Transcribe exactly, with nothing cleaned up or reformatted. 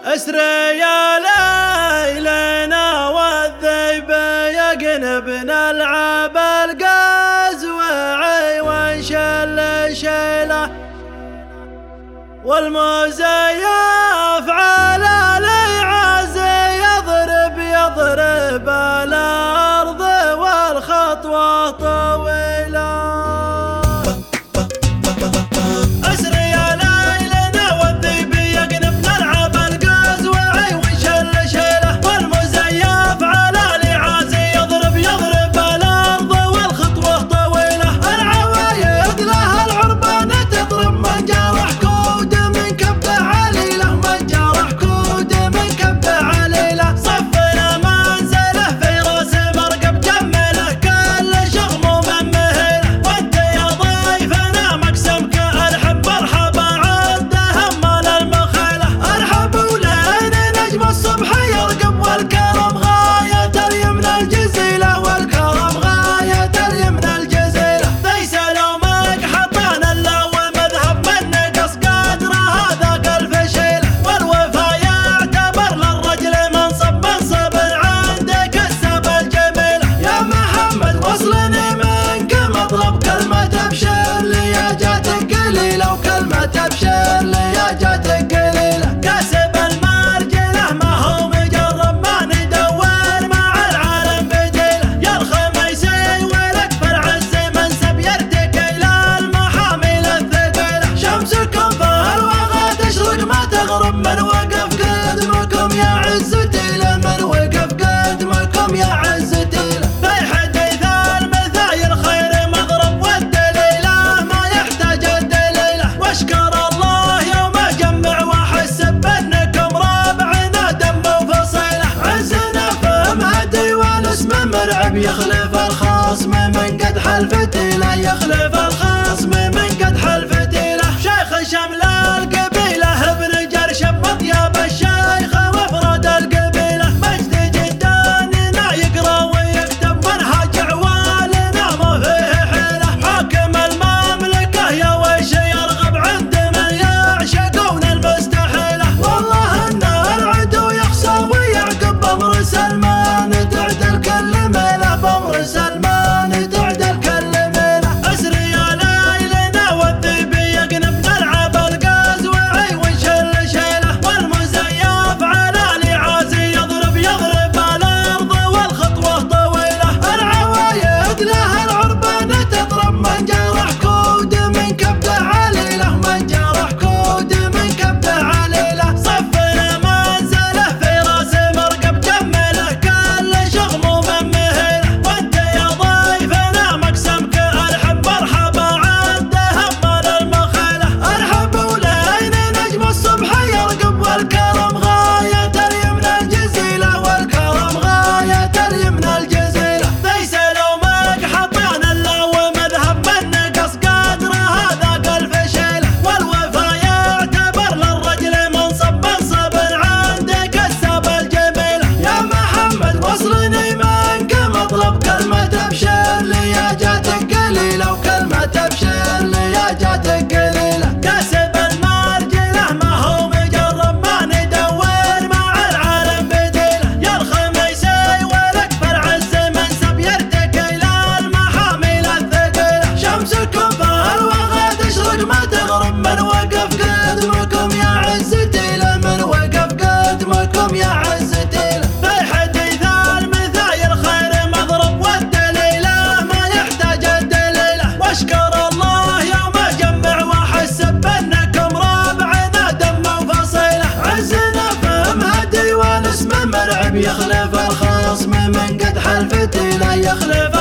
اسري يا ليلنا والذيب يقنبنا العاب القزوعي وانشل شيله والمزيف على العز يضرب يضرب الارض والخطوه طويله. من وقف قدمكم يا عزتي له، من وقف قدمكم يا عزتي له. في حديث المثايل خير مضرب والدليله ما يحتاج الدليله. واشكر الله يوم اجمع واحس بانكم رابعنا دم وفصيله. عزنا فهم هدي والاسم مرعب يخلف الخصم من قد حلفتي له، يخلف الخصم من قد حلفتي له. شيخ شمل القبيله ابن شبط يا بالشيخ وافراد القبيله. مجد جداننا يقرا ويكتب منهج عوالنا ما فيه حيله. حاكم المملكه يا ويش يرغب عند من يعشقون المستحيله. والله ان العدو يخسى ويعقب بامر سلمان تعدل كل ميله، بامر سلمان تعدل كل ميله. اسري يا ليلنا والذيب يقنبنا العاب القزوعي وانشل يخلف الخصم من قد حلفتي لا، يخلف